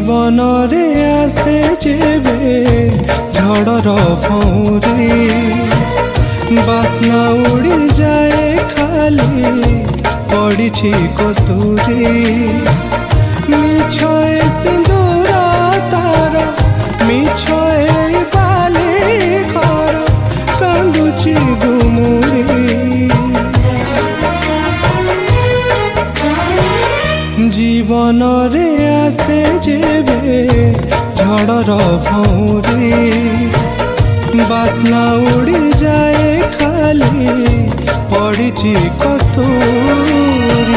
जीवन रे आसे जेबे झड़र भौरी बास्ना उड़ी जाए खाली पड़ी कस्तूरी मिछ सिंदूर तार मिछ बाली घर कांदुची गुमुरी जीवन रे आसे जेबे झड़र भौरी बास्ना उड़ी जाए खाली पड़ी कस्तूरी।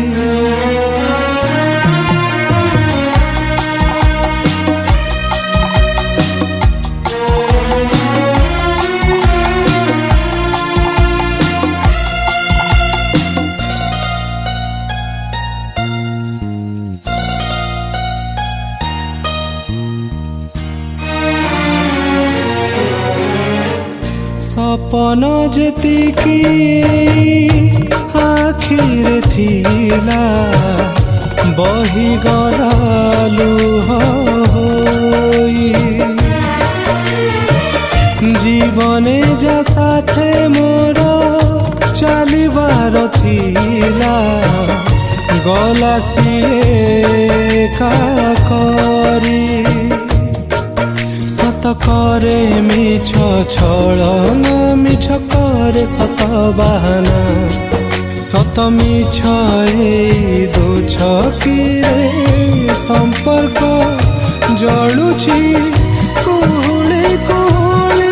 सपन जेतिकी आखिर थिला बही गलालु होई जीवने जा साथे मोर चलिबार थिला गला सिए का करी सत करे मिछ छलन मिछ करे सत बहाना सत मिछ दो छकिरे संपर्क जलुछि कुहुळे कुहुळे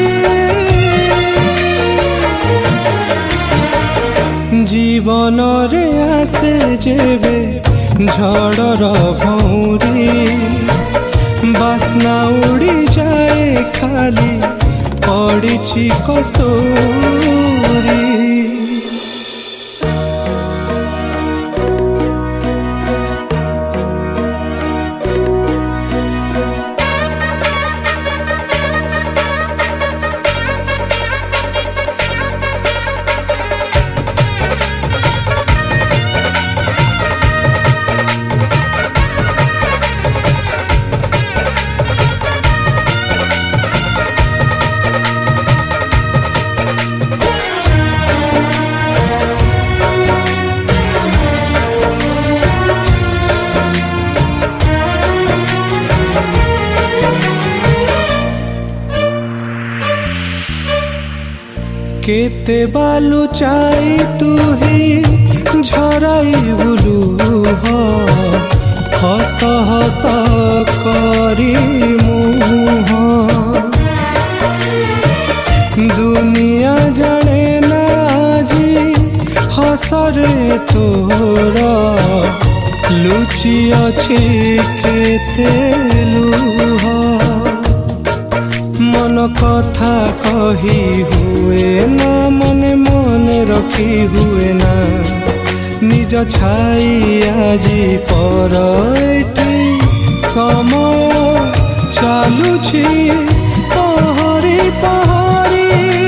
जीवन रे आसे जेबे झड़र भौरी बास्ना उड़ी जाए खाली पड़ी कस्तूरी। केते बालू चाई तू ही झराई बुलू हस हस करी मुह दुनिया जाने ना जी हसरे तोर लुचि अछि केते लुह मन कथा कही हुए ना मने मने रखी हुए ना निज छाई आजी पर समय चालुछि पहरी पहरी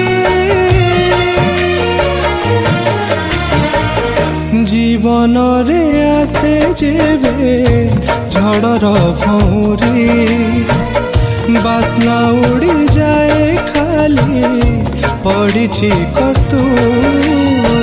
जीवन रे आसे जेबे झड़र भौरी बास्ना उड़ी जाए खाली पड़ी कस्तूरी।